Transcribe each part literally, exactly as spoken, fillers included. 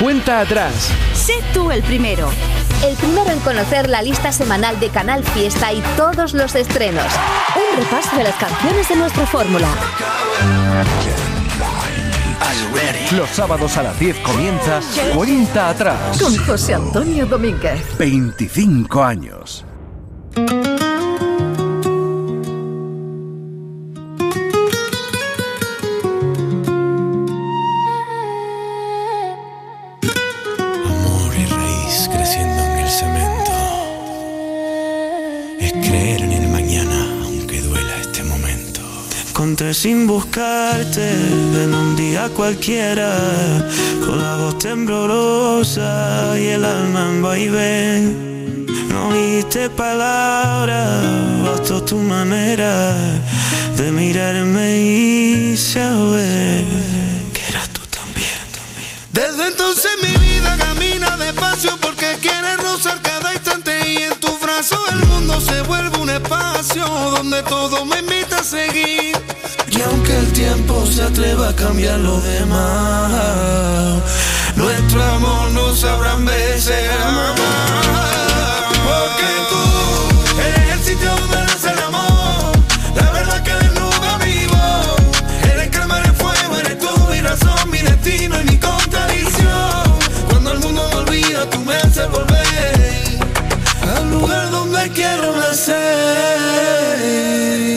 Cuenta atrás. Sé tú el primero. El primero en conocer la lista semanal de Canal Fiesta y todos los estrenos. Un repaso de las canciones de nuestra fórmula. Los sábados a las diez comienza Cuenta atrás. Con José Antonio Domínguez. veinticinco años. Conté sin buscarte en un día cualquiera, con la voz temblorosa y el alma en vaivén. No oíste palabras, bastó tu manera de mirarme y saber que eras tú también, también. Desde entonces mi vida camina despacio porque quieres rozar cada instante y en tu brazo el mundo se vuelve un espacio donde todo me invita a seguir. Y aunque el tiempo se atreva a cambiar lo demás, nuestro amor no sabrá envejecer jamás. Porque tú eres el sitio donde nace el amor, la verdad que desnuda mi voz. Eres calma, eres fuego, eres tú mi razón, mi destino y mi contradicción. Cuando el mundo me olvida, tú me haces volver al lugar donde quiero nacer.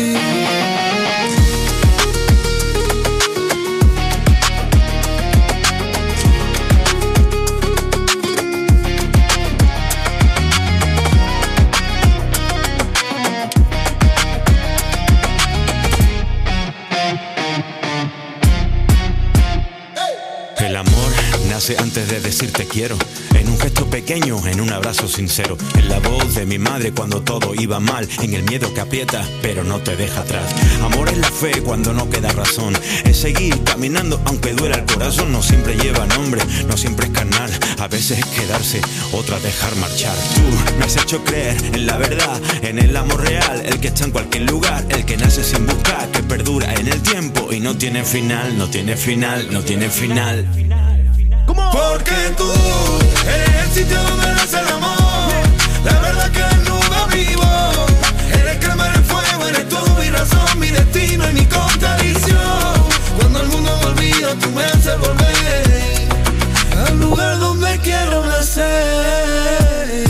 Antes de decir te quiero, en un gesto pequeño, en un abrazo sincero, en la voz de mi madre cuando todo iba mal, en el miedo que aprieta pero no te deja atrás. Amor es la fe cuando no queda razón, es seguir caminando aunque duela el corazón. No siempre lleva nombre, no siempre es carnal, a veces es quedarse, otra dejar marchar. Tú me has hecho creer en la verdad, en el amor real, el que está en cualquier lugar, el que nace sin buscar, que perdura en el tiempo y no tiene final, no tiene final, no tiene final. Porque tú eres el sitio donde nace el amor, la verdad que desnuda mi voz. Eres calma, eres fuego, eres tú mi razón, mi destino y mi contradicción. Cuando el mundo me olvida, tú me haces volver al lugar donde quiero nacer.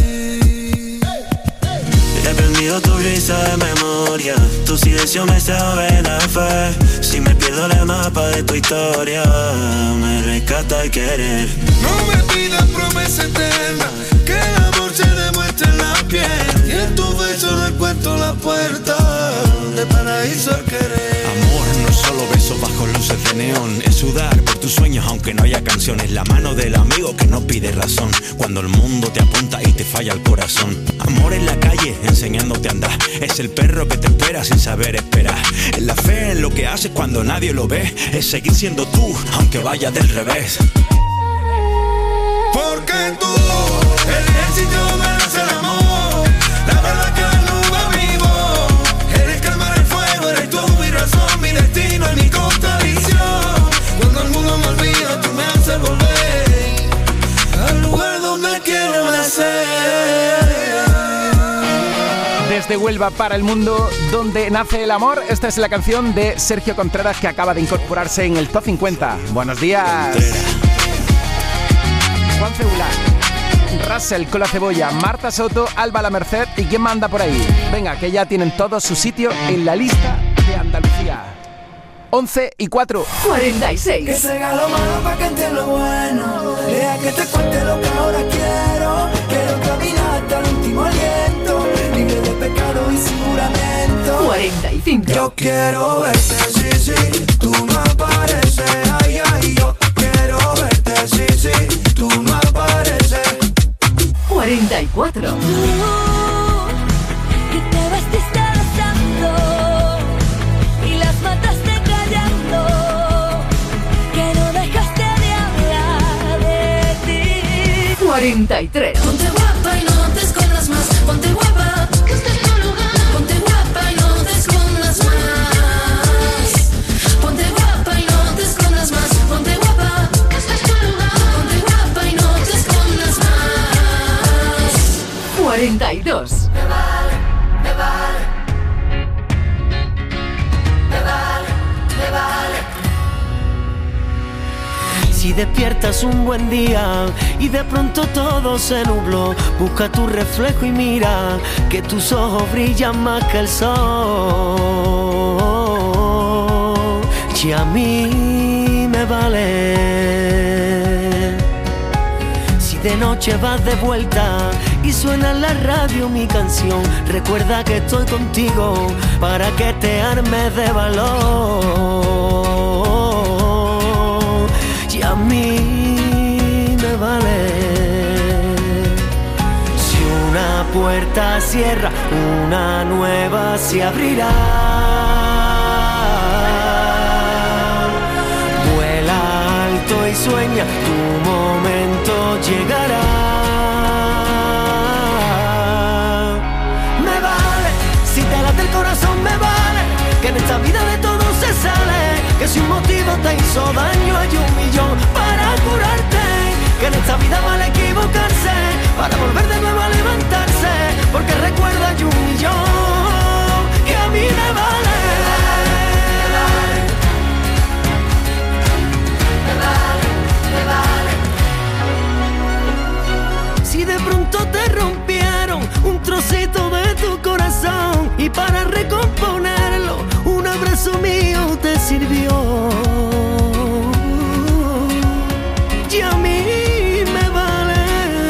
He aprendido tu risa de memoria, tu silencio me sabe la fe. Si me pierdo el mapa de tu historia, me rescata el querer. No me pidas promesa eterna, que el amor se demuestre en la piel. Y en tu beso recuento la puerta de paraíso al querer. Amor no es solo besos bajo luces de neón, es sudar por tus sueños aunque no haya canciones. La mano del amigo que no pide razón cuando el mundo te apunta y te falla el corazón. Amor en la calle enseñándote a andar, es el perro que te espera sin saber esperar. Es la fe en lo que haces cuando nadie lo ve, es seguir siendo tú aunque vaya del revés. Porque tú eres el sitio donde nace el amor, la verdad que desnuda mi voz. Eres calma, eres fuego, eres tú mi razón, mi destino y mi contradicción. Cuando el mundo me olvida, tú me haces volver al lugar donde quiero nacer. Desde Huelva para el mundo, donde nace el amor. Esta es la canción de Sergio Contreras, que acaba de incorporarse en el Top cincuenta. Buenos días. Juan Cebular, Russell con la cebolla, Marta Soto, Alba La Merced y quién manda por ahí. Venga, que ya tienen todos su sitio en la lista de Andalucía. once y cuatro. cuarenta y seis. Que se haga lo malo para que entienda lo bueno. Deja que te cuente lo que ahora quiero. Quiero caminar hasta el último aliento, libre de pecado y sin juramento. cuarenta y cinco. Yo quiero verte, sí, sí, tú no apareces. Ay, ay, yo quiero verte, sí, sí, tú no apareces. cuarenta y cuatro. Que te vestiste de santo y las mataste callando, que no dejaste de hablar de ti. cuarenta y tres. Ponte guapa y no te escondas más. Ponte guapa, que este es tu lugar. Ponte guapa y no te escondas más. Ponte guapa y no te escondas más. Ponte guapa, que este es tu lugar. Ponte guapa y y dos. Me vale, me vale. Me vale, me vale. Si despiertas un buen día y de pronto todo se nubló, busca tu reflejo y mira que tus ojos brillan más que el sol. Y a mí me vale. Si de noche vas de vuelta y suena en la radio mi canción, recuerda que estoy contigo para que te armes de valor. Y a mí me vale. Si una puerta cierra, una nueva se abrirá. Vuela alto y sueña, tu momento llegará. Me vale, si te late el corazón me vale, que en esta vida de todo se sale, que si un motivo te hizo daño hay un millón para curarte, que en esta vida vale equivocarse para volver de nuevo a levantarse, porque recuerda hay un millón que a mí me vale. Me vale, me vale. Si de pronto te rompieron un trocito de tu corazón y para recomponerlo un abrazo mío te sirvió. Y a mí me vale.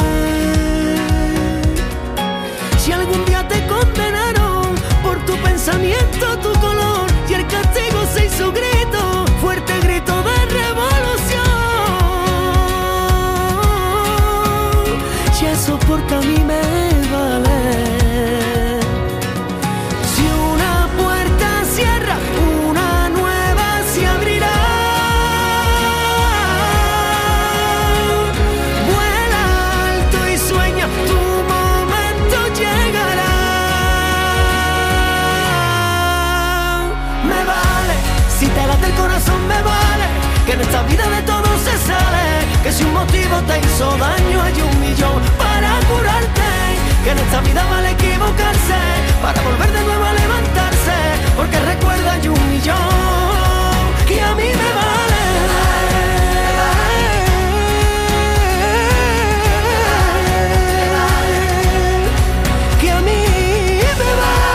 Si algún día te condenaron por tu pensamiento, tu color, y el castigo se hizo grito, fuerte grito de revolución. Y eso porque a mí me vale. Si una puerta cierra, una nueva se abrirá. Vuela alto y sueña, tu momento llegará. Me vale, si te late el corazón me vale, que en esta vida de todo se sale, que si un motivo te hizo daño hay un millón para curarte, que en esta vida vale equivocarse para volver de nuevo a levantarse, porque recuerda hay un millón que a mí me vale. Que a mí me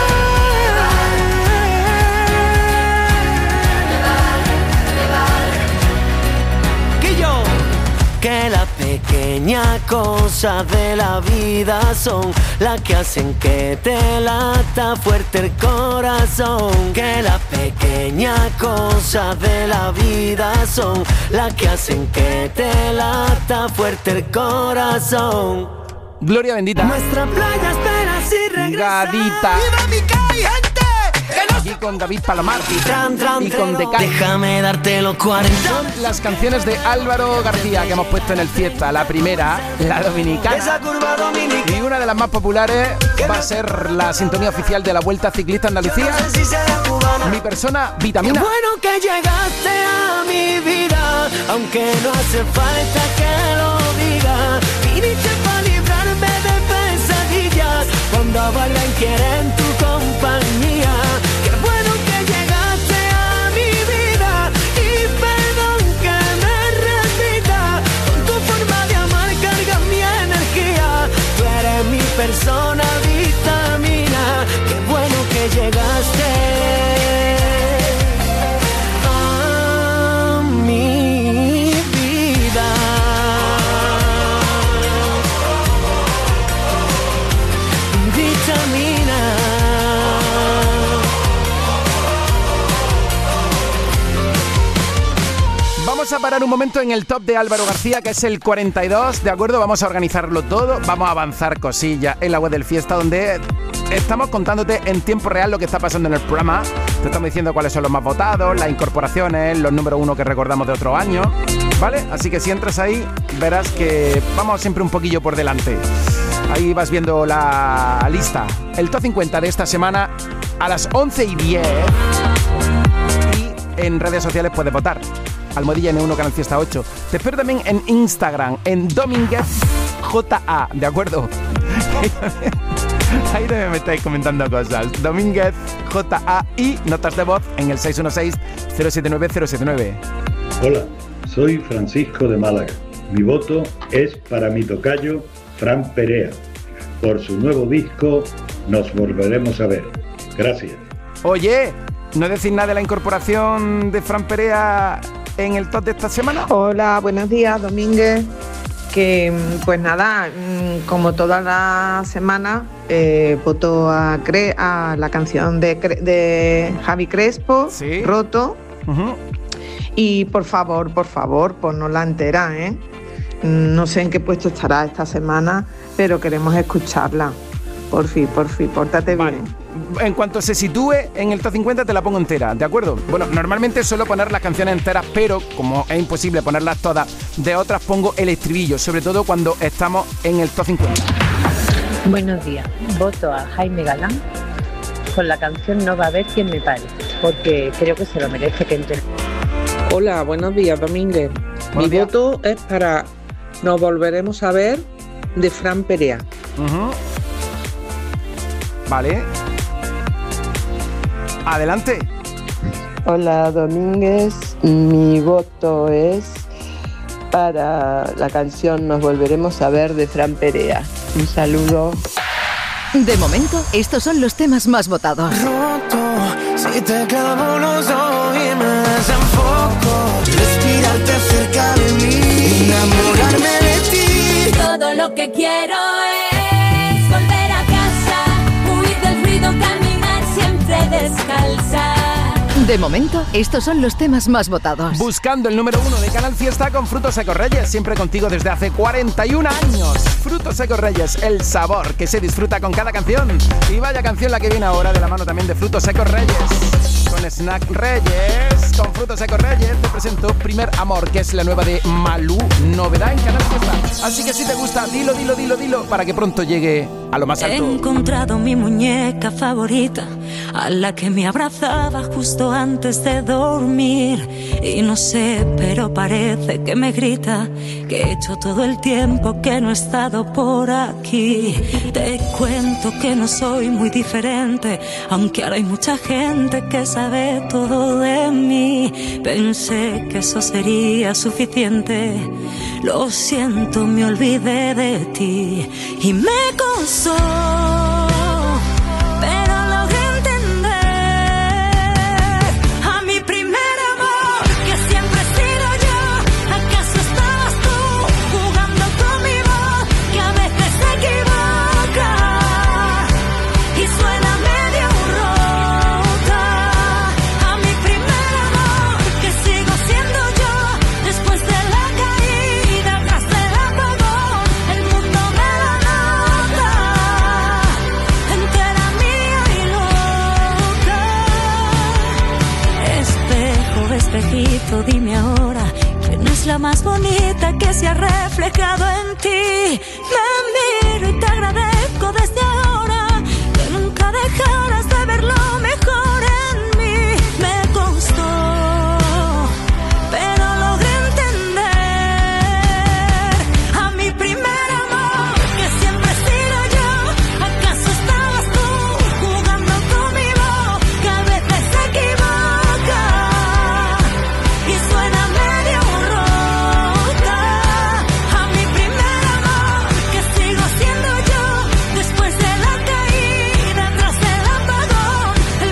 vale. Que yo, que las pequeñas cosas de la vida son las que hacen que te lata fuerte el corazón. Que las pequeñas cosas de la vida son las que hacen que te lata fuerte el corazón. Gloria bendita. Nuestra playa espera si regresa. Gadita. ¡Viva mi calle, gente! Aquí con David Palomar Tran, tran, y con tran. Decay. Déjame darte los cuarenta. Son las canciones de Álvaro García que hemos puesto en el Fiesta. La primera, la dominicana. Esa curva dominicana. Y una de las más populares va a ser la sintonía oficial de la Vuelta Ciclista Andalucía. No sé si será cubana. Mi persona, Vitamina. Qué bueno que llegaste a mi vida, aunque no hace falta que lo diga. Viniste para librarme de pesadillas cuando bailan quieren tu compañía. Qué bueno que llegaste a mi vida y perdón que me repita. Con tu forma de amar cargas mi energía. Tú eres mi persona vitamina. Qué bueno que llegaste a mi vida. Vitamina. Vamos a parar un momento en el top de Álvaro García, que es el cuarenta y dos, ¿de acuerdo? Vamos a organizarlo todo, vamos a avanzar cosillas en la web del Fiesta, donde estamos contándote en tiempo real lo que está pasando en el programa. Te estamos diciendo cuáles son los más votados, las incorporaciones, los número uno que recordamos de otro año, ¿vale? Así que si entras ahí, verás que vamos siempre un poquillo por delante. Ahí vas viendo la lista. El top cincuenta de esta semana a las once y diez. Y en redes sociales puedes votar. Almohadilla N uno Canal Fiesta ocho. Te espero también en Instagram, en Domínguez J A, ¿de acuerdo? Ahí también me estáis comentando cosas. Domínguez, J A I, notas de voz en el seis uno seis, cero siete nueve, cero siete nueve. Hola, soy Francisco de Málaga. Mi voto es para mi tocayo Fran Perea. Por su nuevo disco Nos Volveremos a Ver. Gracias. Oye, ¿no decís nada de la incorporación de Fran Perea en el top de esta semana? Hola, buenos días, Domínguez. Que pues nada, como toda la semana, eh, voto a, Cre- a la canción de, Cre- de Javi Crespo, ¿sí? Roto. Uh-huh. Y por favor, por favor, ponnosla entera, ¿eh? No sé en qué puesto estará esta semana, pero queremos escucharla. Por fin, por fin, pórtate vale. bien. En cuanto se sitúe en el top cincuenta te la pongo entera, ¿de acuerdo? Bueno, normalmente suelo poner las canciones enteras, pero como es imposible ponerlas todas, de otras pongo el estribillo, sobre todo cuando estamos en el top cincuenta. Buenos días, voto a Jaime Galán con la canción No va a haber quien me pare, porque creo que se lo merece que entre. Hola, buenos días, Domínguez. Mi días. voto es para Nos Volveremos a Ver de Fran Perea. Uh-huh. Vale. Adelante. Hola, Domínguez. Mi voto es para la canción Nos Volveremos a Ver de Fran Perea. Un saludo. De momento, estos son los temas más votados. Roto, si te clavo los ojos y me desenfoco, respirarte cerca de mí, enamorarme de ti. Todo lo que quiero es volver a casa, huir del ruido, caminar siempre descalza. De momento, estos son los temas más votados. Buscando el número uno de Canal Fiesta con Frutos Secos Reyes, siempre contigo desde hace cuarenta y un años. Frutos Secos Reyes, el sabor que se disfruta con cada canción. Y vaya canción la que viene ahora, de la mano también de Frutos Secos Reyes. Con Snack Reyes, con Frutos Secos Reyes, te presento Primer Amor, que es la nueva de Malú, novedad en Canal Fiesta. Así que si te gusta, dilo, dilo, dilo, dilo, para que pronto llegue a lo más alto. He encontrado mi muñeca favorita, a la que me abrazaba justo antes de dormir. Y no sé, pero parece que me grita que he hecho todo el tiempo que no he estado por aquí. Te cuento que no soy muy diferente, aunque ahora hay mucha gente que sabe todo de mí. Pensé que eso sería suficiente. Lo siento, me olvidé de ti y me costó, pero logré entender a mi primer amor, que siempre he sido yo. ¿Acaso estabas tú jugando con mi voz, que a veces se equivoca y suena medio rota? A mi primer amor, que sigo siendo yo después de la caída, tras del apagón, el mundo me la nota, entera mía y loca. Espejo, espejito, dime ahora, ¿quién es la más bonita que se ha reflejado en ti? Me miro y te agradezco desde ahora que nunca dejaras de ver lo mejor en mí. Me costó, pero logré entender a mi primer amor, que siempre he sido yo. ¿Acaso estabas tú jugando con mi voz, que a veces se equivoca y suena medio rota? A mi primer amor, que sigo siendo yo después de la caída, tras del apagón, el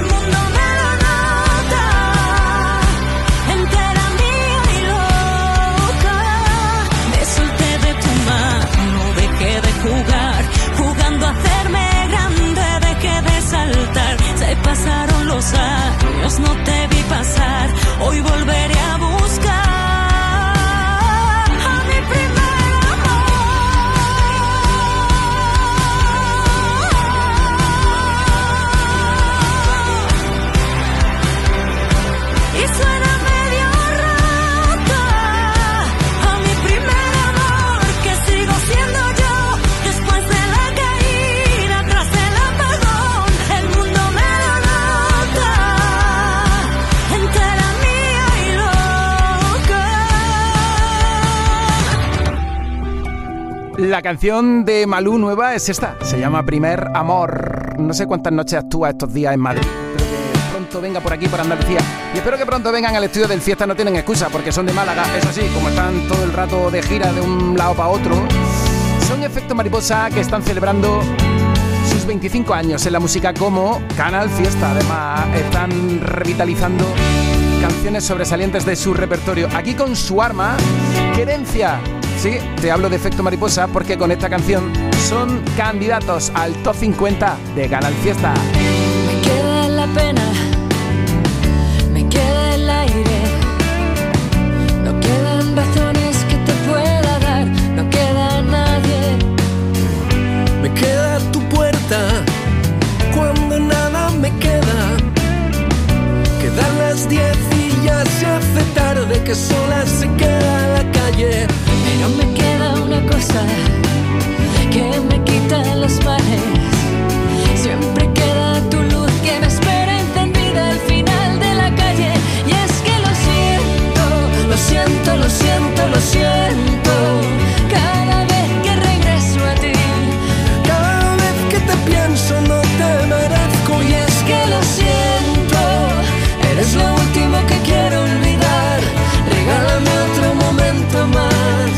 La canción de Malú nueva es esta, se llama Primer Amor. No sé cuántas noches actúa estos días en Madrid. Espero que pronto venga por aquí, por Andalucía. Y espero que pronto vengan al estudio del Fiesta. No tienen excusa porque son de Málaga. Eso sí, como están todo el rato de gira de un lado para otro, son Efecto Mariposa, que están celebrando sus veinticinco años en la música como Canal Fiesta. Además, están revitalizando canciones sobresalientes de su repertorio. Aquí con su arma, Querencia. Sí, te hablo de Efecto Mariposa porque con esta canción son candidatos al Top cincuenta de Canal Fiesta. Me queda la pena, me queda el aire, no quedan razones que te pueda dar, no queda nadie. Me queda tu puerta cuando nada me queda. Quedan las diez y ya se hace tarde, que sola se queda la calle. Pero me queda una cosa que me quita los males. Siempre queda tu luz que me espera encendida al final de la calle. Y es que lo siento, lo siento, lo siento, lo siento. Cada vez que regreso a ti, cada vez que te pienso no te merezco. Y es que lo siento, eres lo último que quiero olvidar. Regálame otro momento más.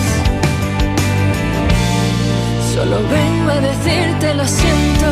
Solo vengo a decirte lo siento.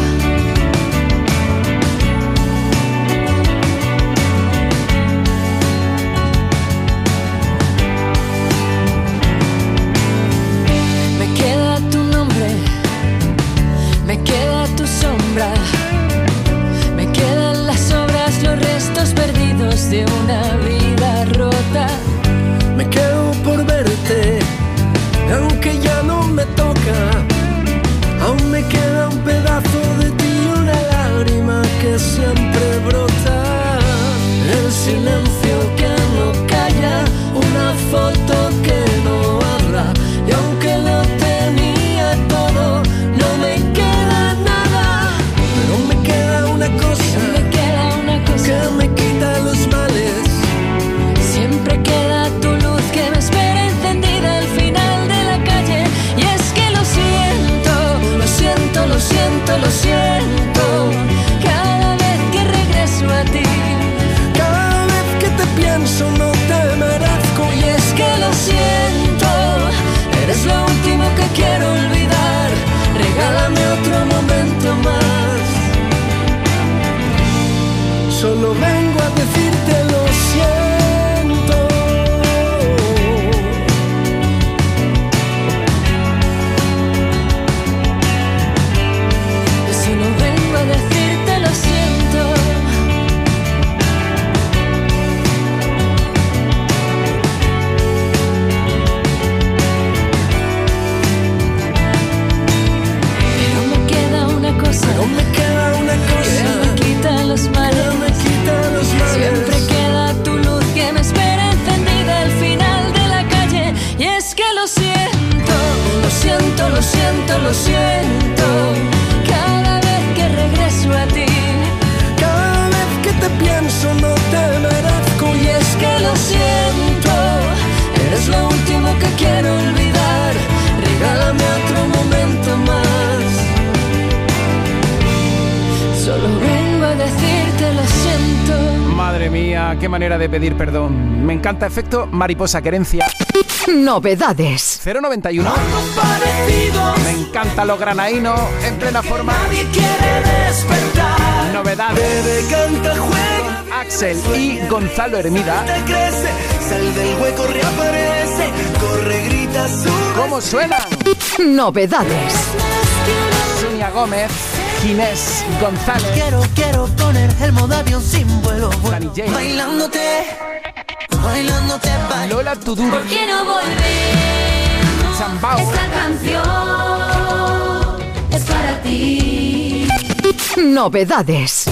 Me queda tu nombre, me queda tu sombra, me quedan las obras, los restos perdidos de una vida rota. Me quedo por verte, aunque ya no me toca. Aún me queda un pedazo de ti y una lágrima que siempre brota. El silencio que no calla, una foto que no habla. Y aunque lo tenía todo, no me queda nada. Pero me queda una cosa, me queda una cosa que me quita los males. Siempre queda tu luz que me espera encendida al final de la calle. Y es que lo siento, lo siento, lo siento, lo siento. Cada vez que regreso a ti, cada vez que te pienso no te merezco. Y es que lo siento, eres lo último que quiero olvidar. Regálame otro momento más. Solo vengo a decirte lo siento. Solo vengo a decirte lo siento. Pero me queda una cosa, Pero me queda una cosa que me quita los males. que me quita los males. Siempre queda tu luz que me espera encendida al final de la calle. Y es que lo siento, lo siento, lo siento, lo siento. Cada vez que regreso a ti, cada vez que te pienso no te merezco. y es que lo siento, eres lo último que quiero olvidar. Regálame otro momento más. Solo vengo a decirte lo siento. Madre mía, qué manera de pedir perdón. Me encanta Efecto Mariposa, Querencia. Novedades. cero noventa y uno. Me encantan los granainos en plena forma. Nadie quiere despertar. Novedades. Bebe, canta, juega. Con Axel y Gonzalo Hermida. Te crece, sal del hueco, reaparece. Corre, grita, sube. ¿Cómo suenan? Novedades. Sonia Gómez, Ginés González, Quiero, quiero poner el modo avión sin vuelo. Dani J, Bailándote, bailándote, bailándote. Lola Tudor, ¿Por qué no volvemos? Zambao, Esta canción es para ti. Novedades.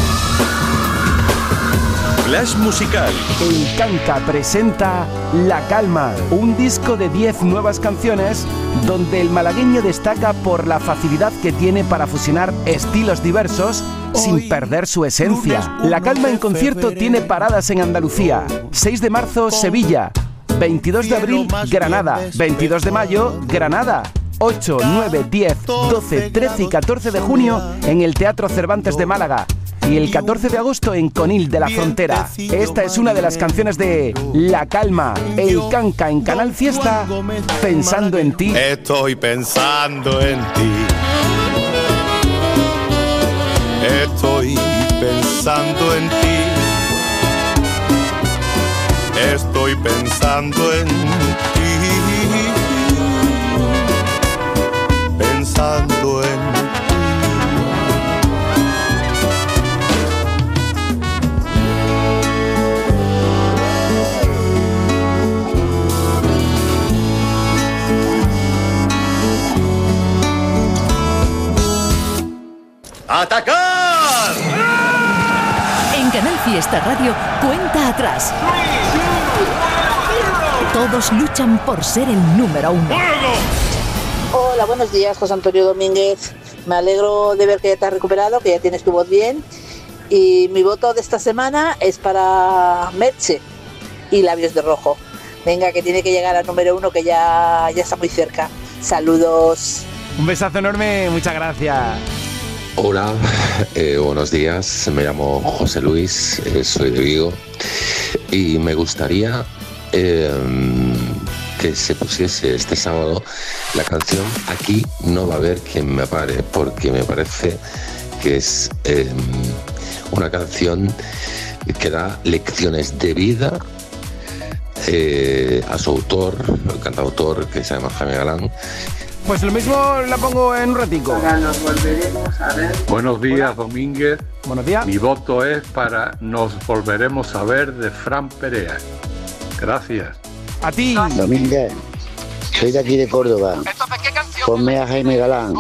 Flash musical. Encanca presenta La Calma, un disco de diez nuevas canciones donde el malagueño destaca por la facilidad que tiene para fusionar estilos diversos sin perder su esencia. La Calma en concierto tiene paradas en Andalucía. seis de marzo, Sevilla. veintidós de abril, Granada. veintidós de mayo, Granada. ocho, nueve, diez, doce, trece y catorce de junio en el Teatro Cervantes de Málaga. Y el catorce de agosto en Conil de la Frontera. Esta es una de las canciones de La Calma, El Canca en Canal Fiesta, Pensando en ti. Estoy pensando en ti. Estoy pensando en ti. Estoy pensando en ti. Pensando en ti. ¡Atacar! En Canal Fiesta Radio, cuenta atrás. Todos luchan por ser el número uno. Hola, buenos días, José Antonio Domínguez. Me alegro de ver que ya te has recuperado, que ya tienes tu voz bien. Y mi voto de esta semana es para Merche y Labios de Rojo. Venga, que tiene que llegar al número uno, que ya, ya está muy cerca. Saludos. Un besazo enorme, muchas gracias. Hola, eh, buenos días, me llamo José Luis, eh, soy de Vigo y me gustaría eh, que se pusiese este sábado la canción Aquí no va a haber quien me pare, porque me parece que es eh, una canción que da lecciones de vida eh, a su autor, el cantautor que se llama Jaime Galán. Pues lo mismo la pongo en un ratico. Ahora nos volveremos a ver. Buenos días, Domínguez. Buenos días. Mi voto es para Nos volveremos a ver de Fran Perea. Gracias. A ti. Domínguez, soy de aquí de Córdoba. Ponme a Jaime Galán.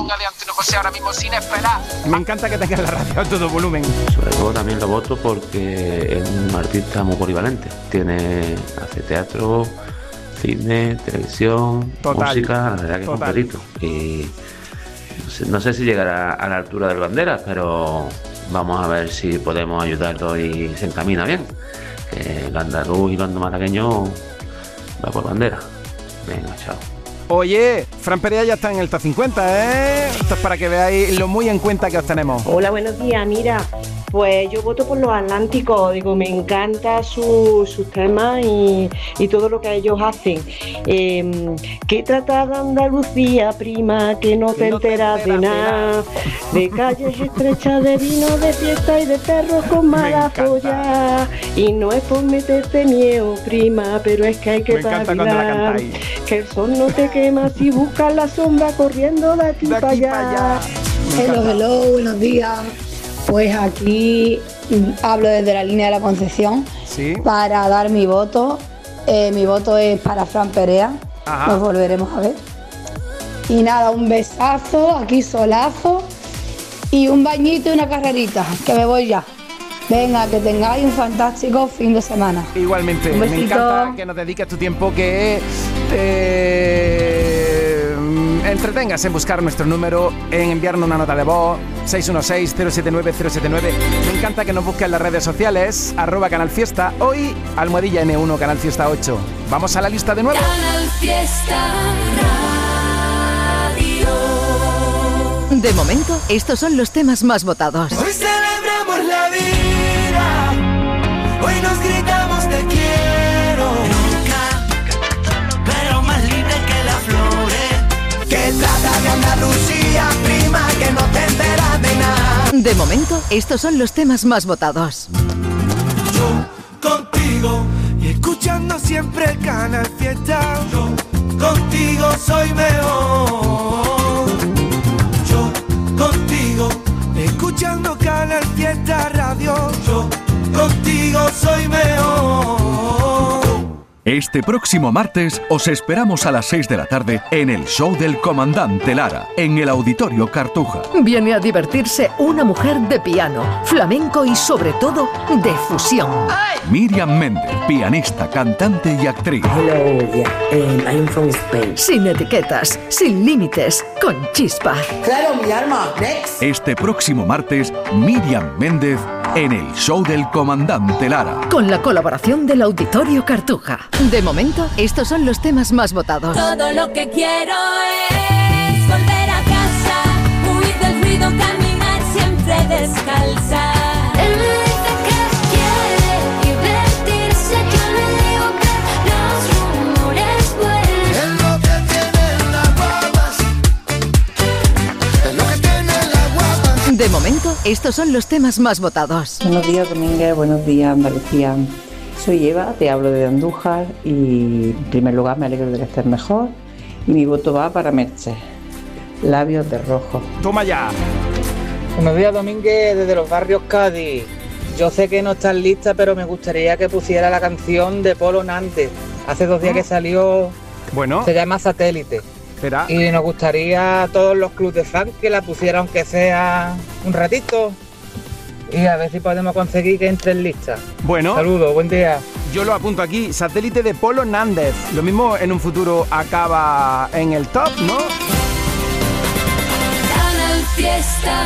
Me encanta que tengas la radio a todo volumen. Sobre todo también lo voto porque es un artista muy polivalente. Tiene, hace teatro, cine, televisión, total, música, la verdad que total. Es un perito. Y no sé, no sé si llegará a la altura del Banderas, pero vamos a ver si podemos ayudarlo y se encamina bien. Que el andaluz y el malagueño va por bandera. Venga, chao. Oye, Fran Perea ya está en el top cincuenta, ¿eh? Esto es para que veáis lo muy en cuenta que os tenemos. Hola, buenos días. Mira, pues yo voto por los Atlánticos. Digo, me encanta su, sus temas y, y todo lo que ellos hacen. Eh, ¿Qué trata de Andalucía, prima? Que no te enteras de nada. De calles estrechas, de vino, de fiesta y de perros con mala folla. Y no es por meterte miedo, prima, pero es que hay que espabilar. Que el sol no te quema si buscas la sombra corriendo de aquí, de aquí para allá. allá. Hello, hello, buenos días. Pues aquí hablo desde la línea de la Concepción, ¿sí?, para dar mi voto. Eh, mi voto es para Fran Perea. Ajá. Nos volveremos a ver. Y nada, un besazo, aquí solazo y un bañito y una carrerita, que me voy ya. Venga, que tengáis un fantástico fin de semana. Igualmente, me encanta que nos dediques tu tiempo, que te entretengas en buscar nuestro número, en enviarnos una nota de voz, seis uno seis, cero siete nueve, cero siete nueve. Me encanta que nos busques en las redes sociales, arroba Canal Fiesta, hoy almohadilla ene uno, Canal Fiesta ocho. Vamos a la lista de nuevo. Canal Fiesta Radio. De momento, estos son los temas más votados. Hoy celebramos la vida, hoy nos gritamos te quiero. Nunca, pero más libre que las flores. Que trata de Andalucía, prima, que no te enteras de nada. De momento, estos son los temas más votados. Yo contigo y escuchando siempre el Canal Fiesta. Yo contigo soy mejor. Yo contigo escuchando Canal Fiesta Radio. Yo contigo soy mejor. Este próximo martes os esperamos a las seis de la tarde en el show del Comandante Lara, en el Auditorio Cartuja. Viene a divertirse una mujer de piano, flamenco y sobre todo de fusión. Miriam Méndez, pianista, cantante y actriz. Hello, yeah, um, I'm from Spain. Sin etiquetas, sin límites, con chispa. Claro, mi arma, next. Este próximo martes, Miriam Méndez en el show del Comandante Lara. Con la colaboración del Auditorio Cartuja. De momento, estos son los temas más votados. Todo lo que quiero es prohibido caminar siempre descalza. Él me dice que quiere divertirse, yo le digo que los rumores vuelan. Es lo que tienen las guapas, es lo que tienen las guapas. De momento, estos son los temas más votados. Buenos días, Domínguez. Buenos días, Andalucía. Soy Eva, te hablo de Andújar y en primer lugar me alegro de que estés mejor y mi voto va para Merche. Labios de rojo. Toma ya. Buenos días, Domínguez, desde los barrios Cádiz. Yo sé que no estás lista, pero me gustaría que pusiera la canción de Polo Nández. Hace dos días que salió. Bueno. Se llama Satélite. Espera. Y nos gustaría a todos los clubes de fans que la pusieran aunque sea un ratito. Y a ver si podemos conseguir que entre en lista. Bueno. Saludos, buen día. Yo lo apunto aquí, Satélite de Polo Nández. Lo mismo en un futuro acaba en el top, ¿no? Canal Fiesta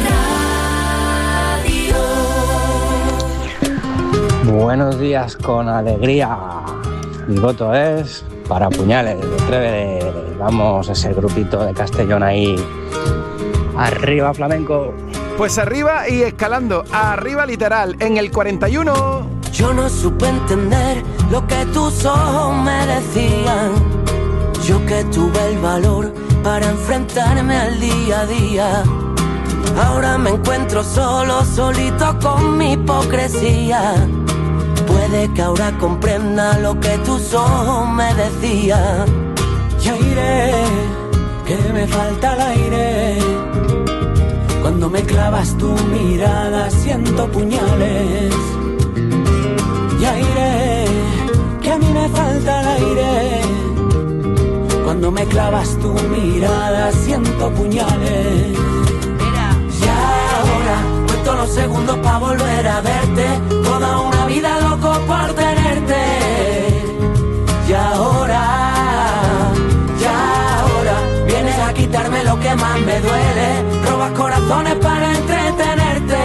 Radio. Buenos días con alegría. Mi voto es para Puñales de Treve. Vamos, ese grupito de Castellón ahí. Arriba, flamenco. Pues arriba y escalando, arriba literal, en el cuarenta y uno. Yo no supe entender lo que tus ojos me decían. Yo que tuve el valor para enfrentarme al día a día. Ahora me encuentro solo, solito con mi hipocresía. Puede que ahora comprenda lo que tus ojos me decían. Ya iré, que me falta el aire. Cuando me clavas tu mirada siento puñales. Ya iré, que a mí me falta el aire. Cuando me clavas tu mirada siento puñales. Y ahora cuento los segundos para volver a verte. Toda una vida loco por tenerte. Y ahora, ya ahora vienes a quitarme lo que más me duele. Robas corazones para entretenerte.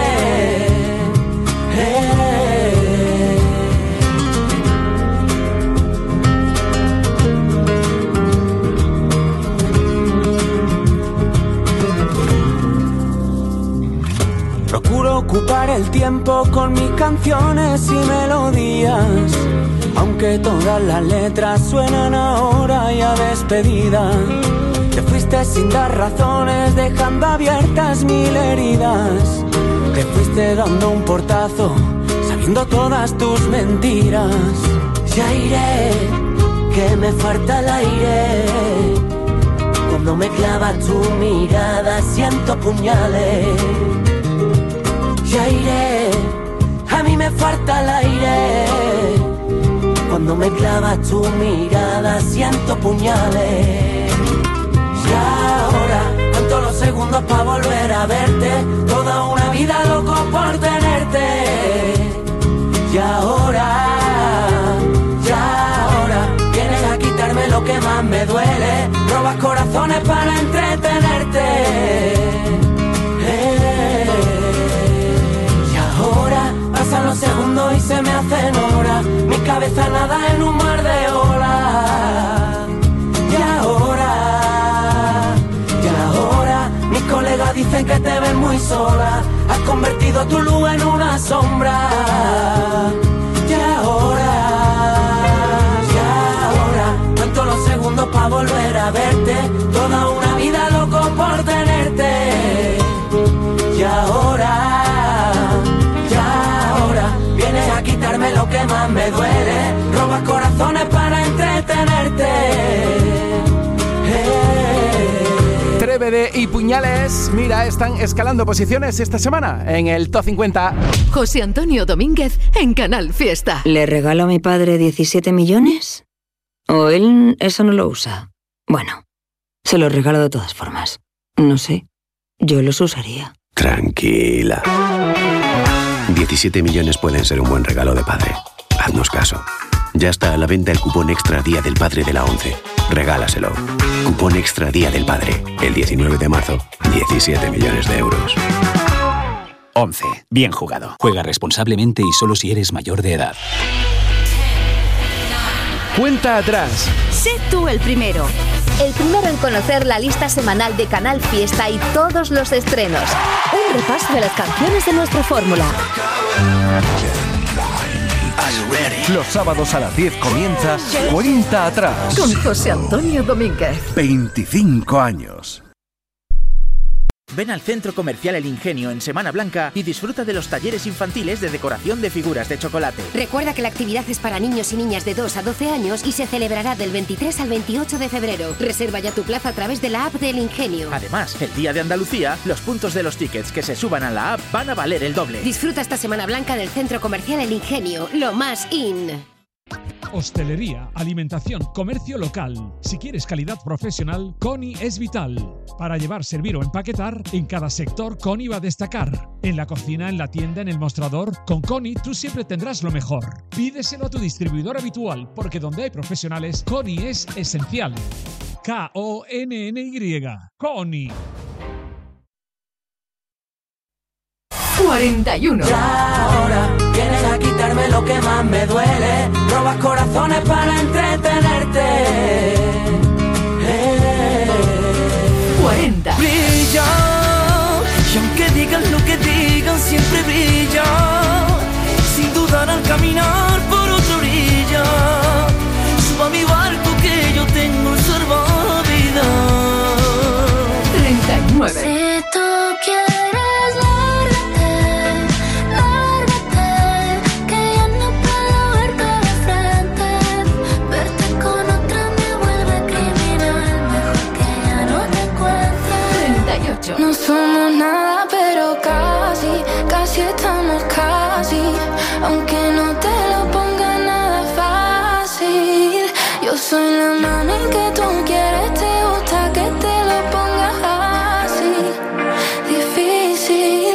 Eh. Procuro ocupar el tiempo con mis canciones y melodías, aunque todas las letras suenan ahora y a despedida. Te fuiste sin dar razones, dejando abiertas mil heridas. Te fuiste dando un portazo, sabiendo todas tus mentiras. Ya iré, que me falta el aire. Cuando me clava tu mirada siento puñales. Ya iré, a mí me falta el aire. Cuando me clava tu mirada siento puñales. Y ahora cuento los segundos para volver a verte. Toda una vida loco por tenerte. Y ahora, ya ahora vienes a quitarme lo que más me duele. Robas corazones para entretenerte. Eh. Y ahora pasan los segundos y se me hacen horas. Mi cabeza nada en un mar de olas. Y ahora, y ahora mis colegas dicen que te ven muy sola. Has convertido tu luz en una sombra. Y ahora, y ahora cuento los segundos para volver a verte. Toda una vida loco por tenerte. Y ahora, y ahora vienes a quitarme lo que más me duele. Robas corazones para entretenerte. Trébede y Puñales, mira, están escalando posiciones esta semana en el Top cincuenta. José Antonio Domínguez en Canal Fiesta. ¿Le regalo a mi padre diecisiete millones? ¿O él eso no lo usa? Bueno, se los regalo de todas formas. No sé, yo los usaría. Tranquila. diecisiete millones pueden ser un buen regalo de padre. Haznos caso. Ya está a la venta el cupón Extra Día del Padre de la ONCE. Regálaselo. Cupón Extra Día del Padre. El diecinueve de marzo. diecisiete millones de euros. ONCE. Bien jugado. Juega responsablemente y solo si eres mayor de edad. Cuenta atrás. Sé tú el primero. El primero en conocer la lista semanal de Canal Fiesta y todos los estrenos. Un repaso de las canciones de nuestra fórmula. Los sábados a las diez comienza Cuenta atrás. Con José Antonio Domínguez. veinticinco años. Ven al Centro Comercial El Ingenio en Semana Blanca y disfruta de los talleres infantiles de decoración de figuras de chocolate. Recuerda que la actividad es para niños y niñas de dos a doce años y se celebrará del veintitrés al veintiocho de febrero. Reserva ya tu plaza a través de la app del Ingenio. Además, el día de Andalucía, los puntos de los tickets que se suban a la app van a valer el doble. Disfruta esta Semana Blanca del Centro Comercial El Ingenio, lo más in. Hostelería, alimentación, comercio local. Si quieres calidad profesional, Coni es vital. Para llevar, servir o empaquetar, en cada sector Coni va a destacar. En la cocina, en la tienda, en el mostrador, con Coni tú siempre tendrás lo mejor. Pídeselo a tu distribuidor habitual, porque donde hay profesionales, Coni es esencial. K O N N Y. Coni. cuarenta y uno. Y ahora vienes a quitarme lo que más me duele. Robas corazones para entretenerte. Eh. cuarenta. Brillo, y aunque digan lo que digan, siempre brillo. Sin dudar al caminar por otro orillo. Subo a mi barco que yo tengo el salvavidas. treinta y nueve. Si tú quieres no somos nada, pero casi, casi estamos casi. Aunque no te lo ponga nada fácil. Yo soy la mami que tú quieres, te gusta que te lo pongas así. Difícil.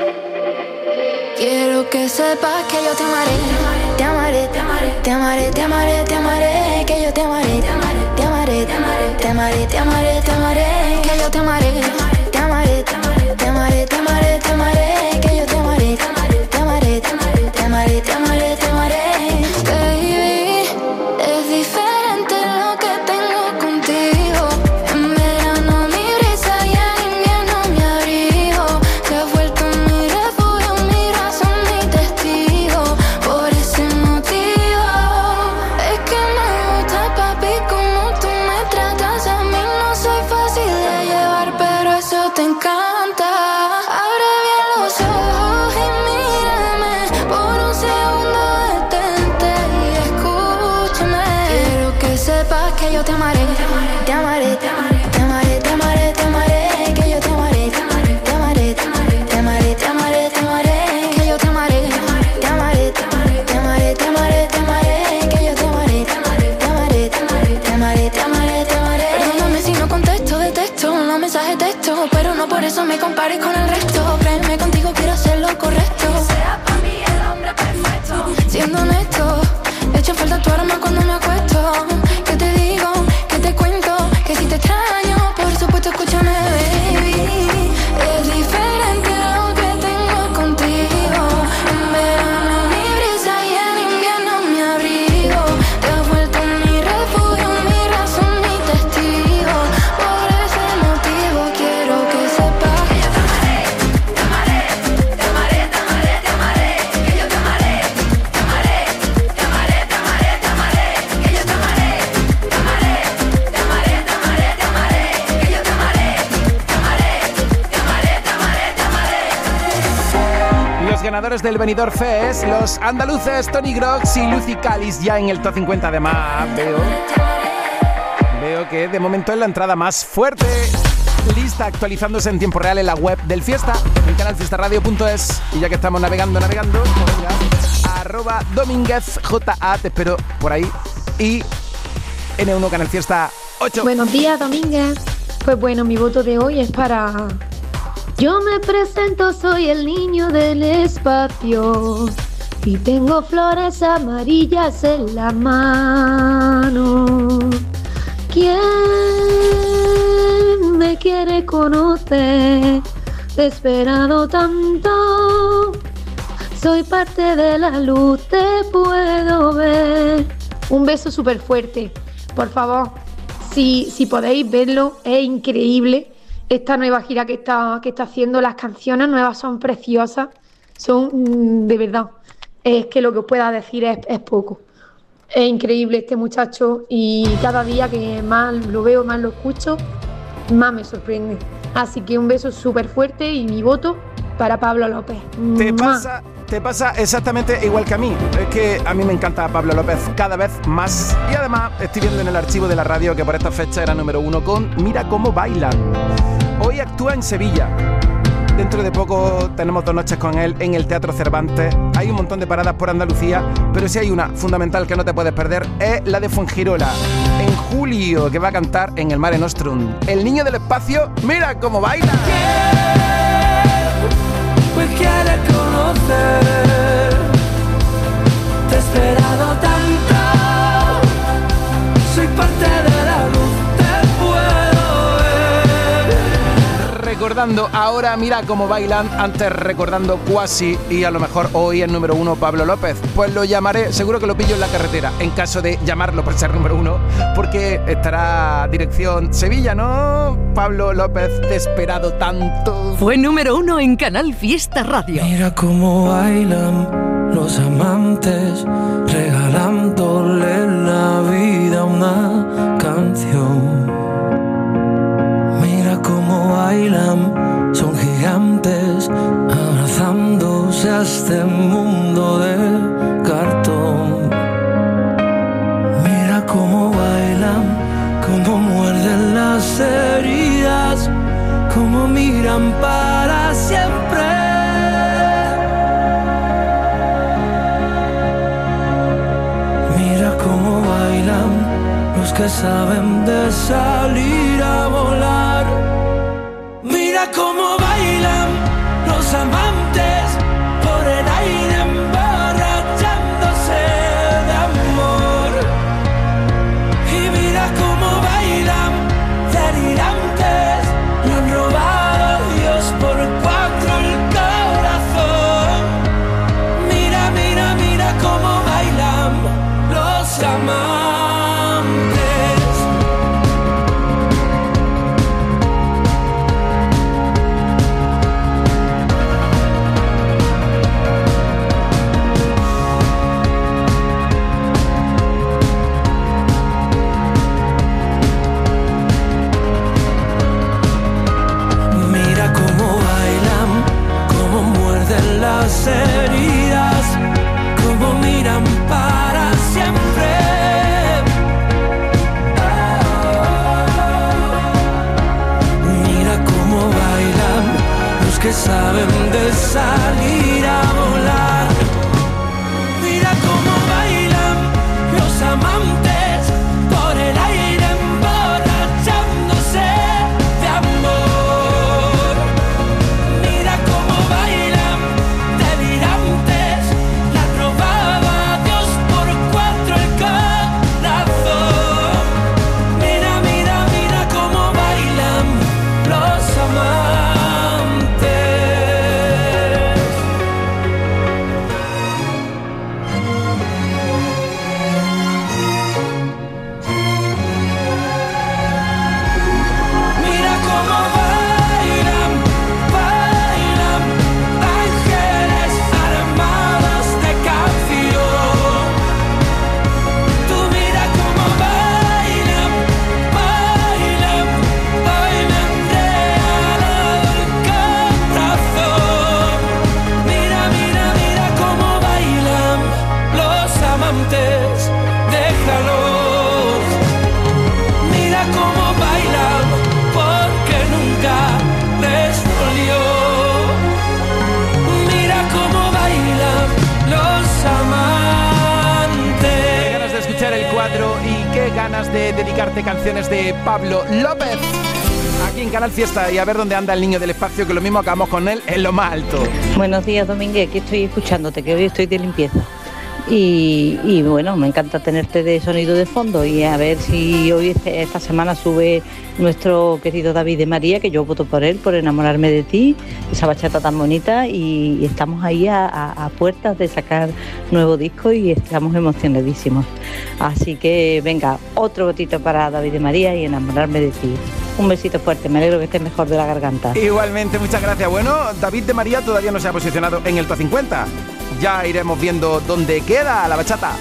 Quiero que sepas que yo te amaré, te amaré, te amaré, te amaré, te amaré, te amaré, que yo te amaré, te amaré, te amaré, te amaré, te amaré, te amaré, te amaré, que yo te amaré. Te amaré, te amaré, te amaré, te amaré, te amaré, que yo te amaré, te amaré, te amaré, te amaré, te amaré, te amaré, te amaré. Baby, es diferente lo que tengo contigo. En verano mi brisa y en invierno mi abrigo. Te has vuelto mi refugio, mi razón, mi testigo. Por ese motivo es que me gusta, papi, como tú me tratas. A mí no soy fácil de llevar, pero eso te encanta. Abre bien los ojos y mírame. Por un segundo detente y escúchame. Quiero que sepas que yo te amaré, te amaré, te amaré, te amaré, te amaré, te amaré, que yo te amaré, te amaré, te amaré, te amaré, te amaré, te amaré, te amaré, que yo te amaré, te amaré, te amaré, te amaré, te amaré, te amaré, que yo te amaré, te amaré, te amaré, te amaré, te amaré, te amaré, te amaré. Perdóname si no contesto, detesto los mensajes de texto, pero no por eso me compares con el resto. Créeme, contigo quiero hacer lo correcto. Que sea para mí el hombre perfecto. Siendo honesto, echa falta tu arma cuando me acuesto. ¿Qué te digo? ¿Qué te cuento? Que si te extraño, por supuesto escúchame, baby. Es diferente lo que tengo contigo. En verano mi brisa y en invierno mi abrigo. Te has vuelto mi refugio, mi razón, mi testigo. Por ese motivo quiero que sepas que yo te amaré, te amaré, te amaré, te amaré, te amaré, que yo te amaré, te amaré, te amaré, te amaré, te amaré, que yo te amaré, te amaré, te amaré, te amaré, te amaré, que yo te amaré, te amaré, te amaré, te amaré, te amaré. Los ganadores del Benidorm Fest, los andaluces Tony Grox y Lucy Calis, ya en el top cincuenta de más. Veo, veo que de momento es la entrada más fuerte. Lista actualizándose en tiempo real en la web del Fiesta, en canal fiesta radio punto es. Y ya que estamos navegando, navegando, venga, arroba Domínguez J A, te espero por ahí. Y N uno Canal Fiesta ocho. Buenos días, Domínguez. Pues bueno, mi voto de hoy es para... Yo me presento, soy el niño del espacio y tengo flores amarillas en la mano. ¿Quién me quiere conocer? Te he esperado tanto. Soy parte de la luz, te puedo ver. Un beso súper fuerte. Por favor, si, si podéis verlo, es increíble esta nueva gira que está, que está haciendo. Las canciones nuevas son preciosas, son mm, de verdad. Es que lo que os pueda decir es, es poco. Es increíble este muchacho y cada día que más lo veo, más lo escucho, más me sorprende. Así que un beso súper fuerte y mi voto para Pablo López. Te pasa, te pasa exactamente igual que a mí. Es que a mí me encanta Pablo López cada vez más. Y además estoy viendo en el archivo de la radio que por esta fecha era número uno con Mira cómo bailan. Hoy actúa en Sevilla. Dentro de poco tenemos dos noches con él en el Teatro Cervantes. Hay un montón de paradas por Andalucía, pero si hay una fundamental que no te puedes perder, es la de Fuengirola, en julio, que va a cantar en el Mare Nostrum. El niño del espacio, mira cómo baila. Pues quiere conocer. Te he esperado tanto. Soy parte de la luz. Recordando ahora Mira cómo bailan, antes recordando Quasi y a lo mejor hoy el número uno Pablo López. Pues lo llamaré, seguro que lo pillo en la carretera, en caso de llamarlo por ser número uno, porque estará dirección Sevilla, ¿no? Pablo López, te he esperado tanto. Fue número uno en Canal Fiesta Radio. Mira cómo bailan los amantes, regalándole la vida a una canción. Mira cómo bailan, son gigantes, abrazándose a este mundo de cartón. Mira cómo bailan, cómo muerden las heridas, cómo miran para siempre. Mira cómo bailan los que saben de salir a volar. Mira cómo bailan los amantes por el aire emborrachándose de amor. Y mira cómo bailan delirantes, le han robado a Dios por cuatro el corazón. Mira, mira, mira cómo bailan los amantes. Las heridas, como miran para siempre. Mira cómo bailan los que saben de salir a volar. Mira cómo bailan los amantes por el aire emborrachándose de amor. Mira cómo bailan delirantes, la han robado a Dios por cuatro el corazón. Mira, mira, mira cómo bailan los amantes. Mira cómo bailan, bailan ángeles armados de canción. Tú mira cómo bailan, bailan, bailan regalado el corazón. Mira, mira, mira cómo bailan los amantes, déjalos. Mira cómo bailan porque nunca les dolió. Mira cómo bailan los amantes. Qué ganas de escuchar el cuadro y qué ganas de dedicarte canciones de Pablo López. Aquí en Canal Fiesta y a ver dónde anda el niño del espacio, que lo mismo acabamos con él en lo más alto. Buenos días, Domínguez, que estoy escuchándote, que hoy estoy de limpieza. Y, y bueno, me encanta tenerte de sonido de fondo y a ver si hoy esta semana sube nuestro querido David de María, que yo voto por él, por Enamorarme de ti, esa bachata tan bonita, y estamos ahí a, a, a puertas de sacar nuevo disco y estamos emocionadísimos. Así que venga, otro votito para David de María y Enamorarme de ti. Un besito fuerte, me alegro que estés mejor de la garganta. Igualmente, muchas gracias. Bueno, David de María todavía no se ha posicionado en el top cincuenta. Ya iremos viendo dónde queda la bachata.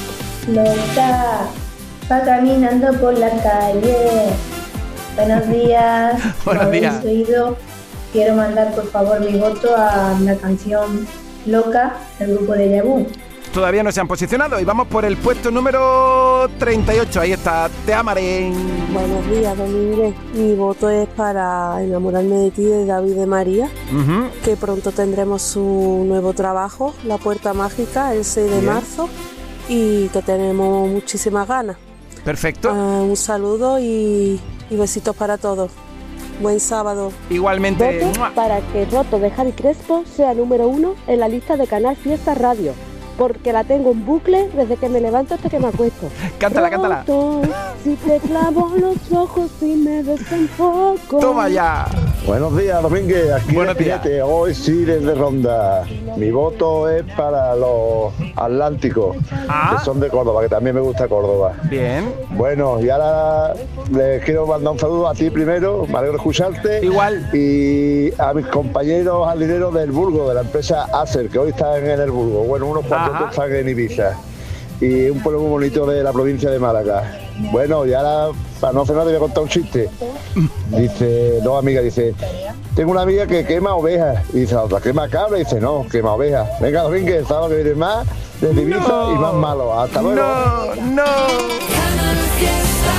Loca, va caminando por la calle. Buenos días. Buenos Como días. habéis oído, quiero mandar por favor mi voto a la canción Loca del grupo de Yabú. Todavía no se han posicionado y vamos por el puesto número treinta y ocho. Ahí está, Te amaré. Buenos días, Domínguez. Mi voto es para Enamorarme de ti, de David de María, uh-huh. que pronto tendremos su nuevo trabajo, La Puerta Mágica, el seis de Bien. marzo, y que tenemos muchísimas ganas. Perfecto. Uh, un saludo y, y besitos para todos. Buen sábado. Igualmente. Voto para que Roto de Javi Crespo sea número uno en la lista de Canal Fiesta Radio, porque la tengo en bucle desde que me levanto hasta que me acuesto. Cántala, cántala. Roto, si te clavo los ojos y me desenfoco. Toma ya. Buenos días, Domínguez. Aquí Buenos de días. Piquete, hoy sí desde Ronda. Mi voto es para los Atlánticos, Ah. que son de Córdoba, que también me gusta Córdoba. Bien. Bueno, y ahora les quiero mandar un saludo a ti primero, me alegro de escucharte. Igual. Y a mis compañeros jardíneros del Burgo, de la empresa Acer, que hoy están en el Burgo. Bueno, unos cuantos Ajá. están en Ibiza. Y un pueblo muy bonito de la provincia de Málaga. Bueno, y ahora, para no hacer nada, te voy a contar un chiste. Dice, dos amigas, dice, tengo una amiga que quema ovejas. Y dice la otra, ¿quema cabra? Y dice, no, quema ovejas. Venga, Domínguez, sábado que viene más, de Ibiza No. y más malo. Hasta luego. No, no. Canal Fiesta,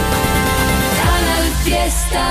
Canal Fiesta